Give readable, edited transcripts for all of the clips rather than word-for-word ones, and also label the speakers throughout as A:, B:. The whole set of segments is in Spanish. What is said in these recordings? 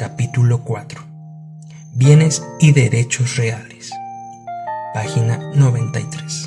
A: Capítulo 4. Bienes y derechos reales. Página 93.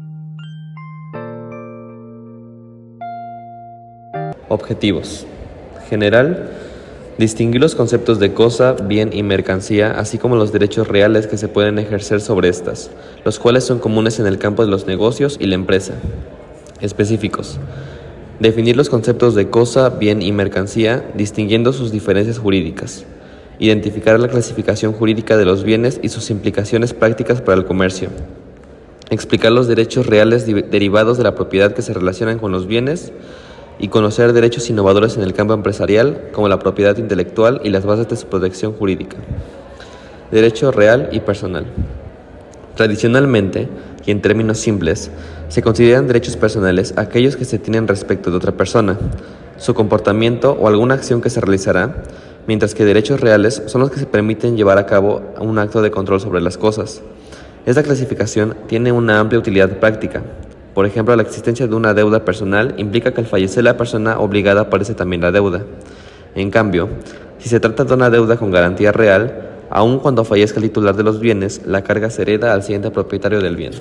B: Objetivos. General, distinguir los conceptos de cosa, bien y mercancía, así como los derechos reales que se pueden ejercer sobre estas, los cuales son comunes en el campo de los negocios y la empresa. Específicos. Definir los conceptos de cosa, bien y mercancía, distinguiendo sus diferencias jurídicas. Identificar la clasificación jurídica de los bienes y sus implicaciones prácticas para el comercio. Explicar los derechos reales derivados de la propiedad que se relacionan con los bienes y conocer derechos innovadores en el campo empresarial, como la propiedad intelectual y las bases de su protección jurídica. Derecho real y personal. Tradicionalmente, y en términos simples, se consideran derechos personales aquellos que se tienen respecto de otra persona, su comportamiento o alguna acción que se realizará, mientras que derechos reales son los que se permiten llevar a cabo un acto de control sobre las cosas. Esta clasificación tiene una amplia utilidad práctica. Por ejemplo, la existencia de una deuda personal implica que al fallecer la persona obligada aparece también la deuda. En cambio, si se trata de una deuda con garantía real, aun cuando fallezca el titular de los bienes, la carga se hereda al siguiente propietario del bien.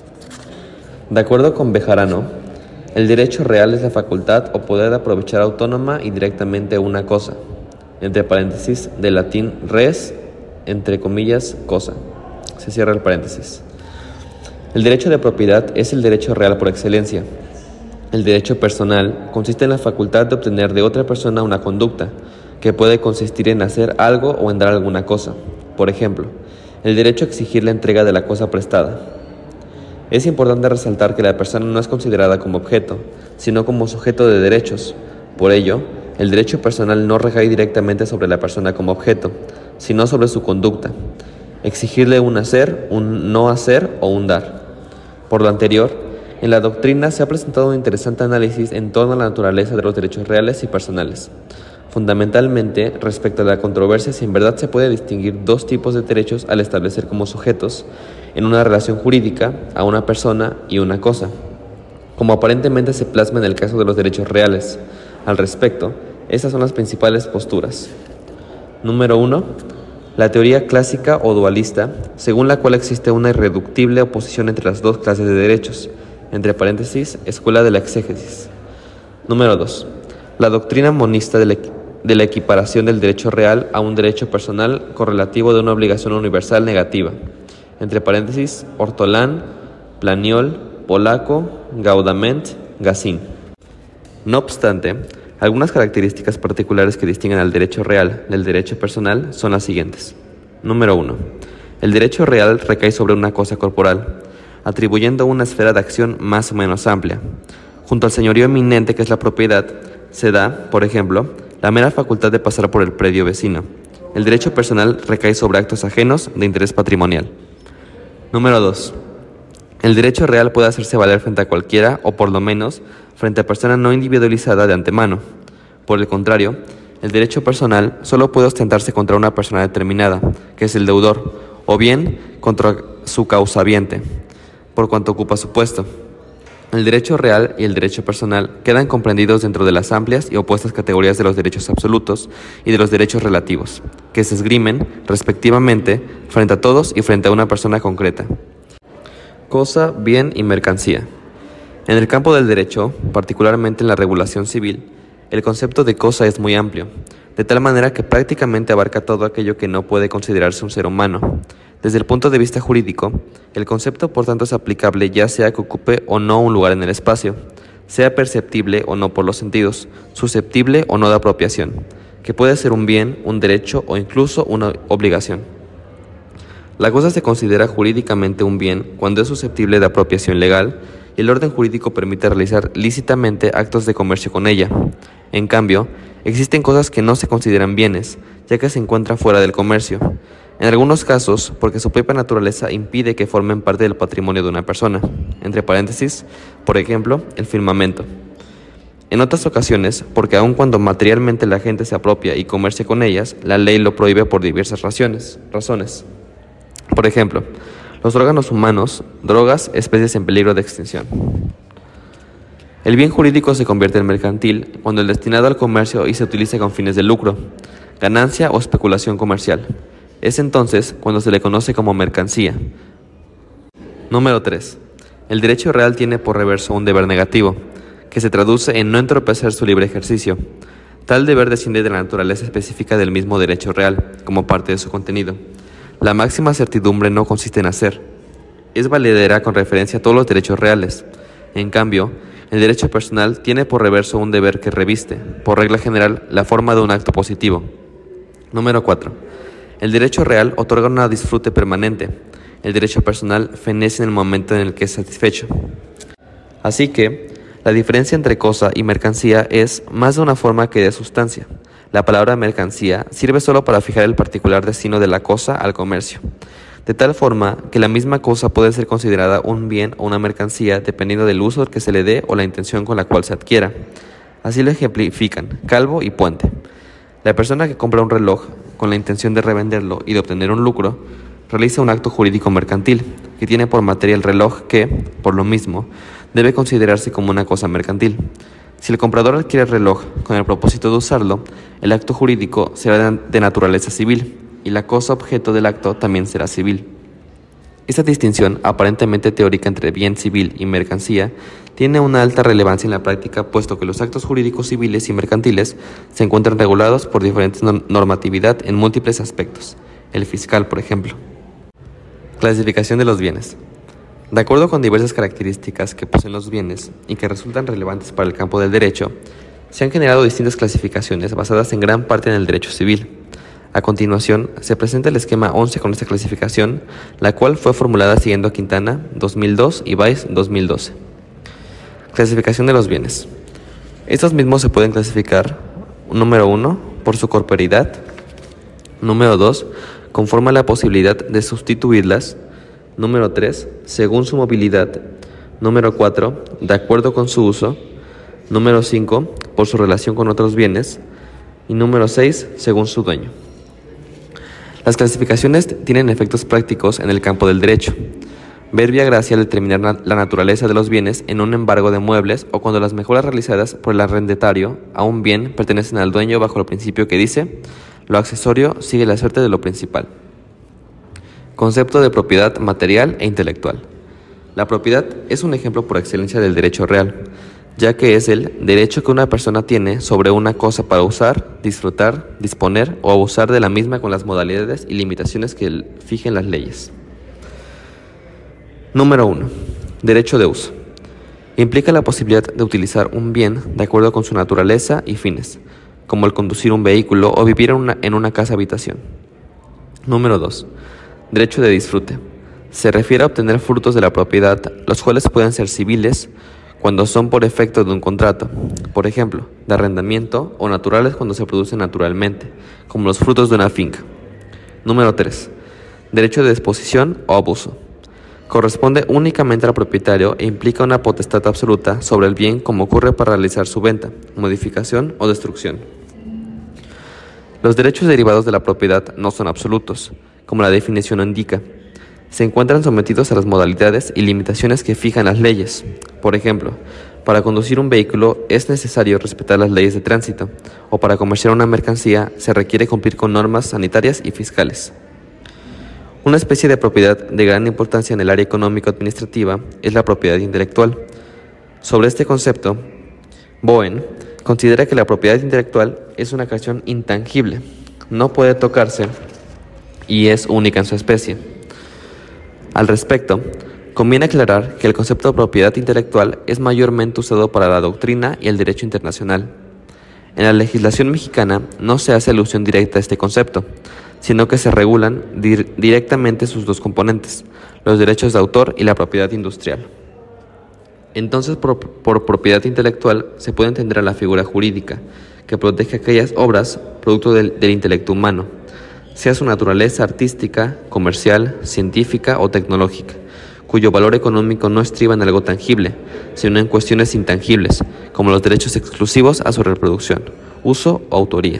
B: De acuerdo con Bejarano, el derecho real es la facultad o poder de aprovechar autónoma y directamente una cosa, entre paréntesis, del latín res, entre comillas, cosa. Se cierra el paréntesis. El derecho de propiedad es el derecho real por excelencia. El derecho personal consiste en la facultad de obtener de otra persona una conducta, que puede consistir en hacer algo o en dar alguna cosa. Por ejemplo, el derecho a exigir la entrega de la cosa prestada. Es importante resaltar que la persona no es considerada como objeto, sino como sujeto de derechos. Por ello, el derecho personal no recae directamente sobre la persona como objeto, sino sobre su conducta. Exigirle un hacer, un no hacer o un dar. Por lo anterior, en la doctrina se ha presentado un interesante análisis en torno a la naturaleza de los derechos reales y personales. Fundamentalmente, respecto a la controversia si en verdad se puede distinguir dos tipos de derechos al establecer como sujetos, en una relación jurídica, a una persona y una cosa, como aparentemente se plasma en el caso de los derechos reales. Al respecto, estas son las principales posturas. Número 1. La teoría clásica o dualista, según la cual existe una irreductible oposición entre las dos clases de derechos, entre paréntesis, escuela de la exégesis. Número 2. La doctrina monista de la equiparación del derecho real a un derecho personal correlativo de una obligación universal negativa, entre paréntesis, Ortolán, Planiol, Polaco, Gaudament, Gassin. No obstante, algunas características particulares que distinguen al derecho real del derecho personal son las siguientes. Número 1. El derecho real recae sobre una cosa corporal, atribuyendo una esfera de acción más o menos amplia. Junto al señorío eminente que es la propiedad, se da, por ejemplo, la mera facultad de pasar por el predio vecino. El derecho personal recae sobre actos ajenos de interés patrimonial. Número 2. El derecho real puede hacerse valer frente a cualquiera, o por lo menos, frente a persona no individualizada de antemano. Por el contrario, el derecho personal solo puede ostentarse contra una persona determinada, que es el deudor, o bien contra su causaviente, por cuanto ocupa su puesto. El derecho real y el derecho personal quedan comprendidos dentro de las amplias y opuestas categorías de los derechos absolutos y de los derechos relativos, que se esgrimen, respectivamente, frente a todos y frente a una persona concreta. Cosa, bien y mercancía. En el campo del derecho, particularmente en la regulación civil, el concepto de cosa es muy amplio, de tal manera que prácticamente abarca todo aquello que no puede considerarse un ser humano. Desde el punto de vista jurídico, el concepto por tanto es aplicable ya sea que ocupe o no un lugar en el espacio, sea perceptible o no por los sentidos, susceptible o no de apropiación, que puede ser un bien, un derecho o incluso una obligación. La cosa se considera jurídicamente un bien cuando es susceptible de apropiación legal y el orden jurídico permite realizar lícitamente actos de comercio con ella. En cambio, existen cosas que no se consideran bienes, ya que se encuentran fuera del comercio. En algunos casos, porque su propia naturaleza impide que formen parte del patrimonio de una persona, entre paréntesis, por ejemplo, el firmamento. En otras ocasiones, porque aun cuando materialmente la gente se apropia y comercia con ellas, la ley lo prohíbe por diversas razones. Por ejemplo, los órganos humanos, drogas, especies en peligro de extinción. El bien jurídico se convierte en mercantil cuando es destinado al comercio y se utiliza con fines de lucro. ganancia o especulación comercial. Es entonces cuando se le conoce como mercancía. Número 3. El derecho real tiene por reverso un deber negativo, que se traduce en no entorpecer su libre ejercicio. Tal deber desciende de la naturaleza específica del mismo derecho real, como parte de su contenido. La máxima certidumbre no consiste en hacer. Es valedera con referencia a todos los derechos reales. En cambio, el derecho personal tiene por reverso un deber que reviste, por regla general, la forma de un acto positivo. Número 4. El derecho real otorga un disfrute permanente. El derecho personal fenece en el momento en el que es satisfecho. Así que, la diferencia entre cosa y mercancía es más de una forma que de sustancia. La palabra mercancía sirve solo para fijar el particular destino de la cosa al comercio, de tal forma que la misma cosa puede ser considerada un bien o una mercancía dependiendo del uso que se le dé o la intención con la cual se adquiera. Así lo ejemplifican Calvo y Puente. La persona que compra un reloj con la intención de revenderlo y de obtener un lucro, realiza un acto jurídico mercantil, que tiene por materia el reloj que, por lo mismo, debe considerarse como una cosa mercantil. Si el comprador adquiere el reloj con el propósito de usarlo, el acto jurídico será de naturaleza civil, y la cosa objeto del acto también será civil. Esta distinción, aparentemente teórica entre bien civil y mercancía, tiene una alta relevancia en la práctica, puesto que los actos jurídicos civiles y mercantiles se encuentran regulados por diferentes normatividad en múltiples aspectos. El fiscal, por ejemplo. Clasificación de los bienes. De acuerdo con diversas características que poseen los bienes y que resultan relevantes para el campo del derecho, se han generado distintas clasificaciones basadas en gran parte en el derecho civil. A continuación, se presenta el esquema 11 con esta clasificación, la cual fue formulada siguiendo a Quintana 2002 y Weiss 2012. Clasificación de los bienes. Estos mismos se pueden clasificar, número 1, por su corporeidad, número 2, conforme a la posibilidad de sustituirlas, número 3, según su movilidad, número 4, de acuerdo con su uso, número 5, por su relación con otros bienes, y número 6, según su dueño. Las clasificaciones tienen efectos prácticos en el campo del derecho. Ver vía gracia al determinar la naturaleza de los bienes en un embargo de muebles o cuando las mejoras realizadas por el arrendatario a un bien pertenecen al dueño bajo el principio que dice: lo accesorio sigue la suerte de lo principal. Concepto de propiedad material e intelectual. La propiedad es un ejemplo por excelencia del derecho real, ya que es el derecho que una persona tiene sobre una cosa para usar, disfrutar, disponer o abusar de la misma con las modalidades y limitaciones que fijen las leyes. Número 1. Derecho de uso. Implica la posibilidad de utilizar un bien de acuerdo con su naturaleza y fines, como el conducir un vehículo o vivir en una casa-habitación. Número 2. Derecho de disfrute. Se refiere a obtener frutos de la propiedad, los cuales pueden ser civiles cuando son por efecto de un contrato, por ejemplo, de arrendamiento, o naturales cuando se producen naturalmente, como los frutos de una finca. Número 3. Derecho de disposición o abuso. Corresponde únicamente al propietario e implica una potestad absoluta sobre el bien como ocurre para realizar su venta, modificación o destrucción. Los derechos derivados de la propiedad no son absolutos, como la definición indica. Se encuentran sometidos a las modalidades y limitaciones que fijan las leyes. Por ejemplo, para conducir un vehículo es necesario respetar las leyes de tránsito, o para comerciar una mercancía se requiere cumplir con normas sanitarias y fiscales. Una especie de propiedad de gran importancia en el área económico-administrativa es la propiedad intelectual. Sobre este concepto, Bowen considera que la propiedad intelectual es una creación intangible, no puede tocarse y es única en su especie. Al respecto, conviene aclarar que el concepto de propiedad intelectual es mayormente usado para la doctrina y el derecho internacional. En la legislación mexicana no se hace alusión directa a este concepto, sino que se regulan directamente sus dos componentes, los derechos de autor y la propiedad industrial. Entonces, por propiedad intelectual se puede entender a la figura jurídica, que protege aquellas obras producto del intelecto humano, sea su naturaleza artística, comercial, científica o tecnológica, cuyo valor económico no estriba en algo tangible, sino en cuestiones intangibles, como los derechos exclusivos a su reproducción, uso o autoría.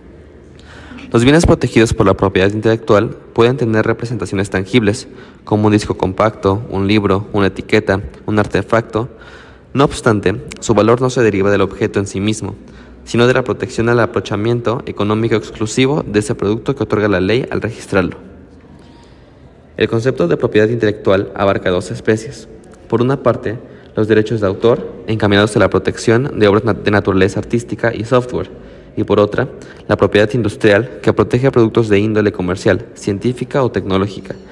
B: Los bienes protegidos por la propiedad intelectual pueden tener representaciones tangibles, como un disco compacto, un libro, una etiqueta, un artefacto. No obstante, su valor no se deriva del objeto en sí mismo, sino de la protección al aprovechamiento económico exclusivo de ese producto que otorga la ley al registrarlo. El concepto de propiedad intelectual abarca dos especies. Por una parte, los derechos de autor, encaminados a la protección de obras de naturaleza artística y software, y por otra, la propiedad industrial, que protege a productos de índole comercial, científica o tecnológica,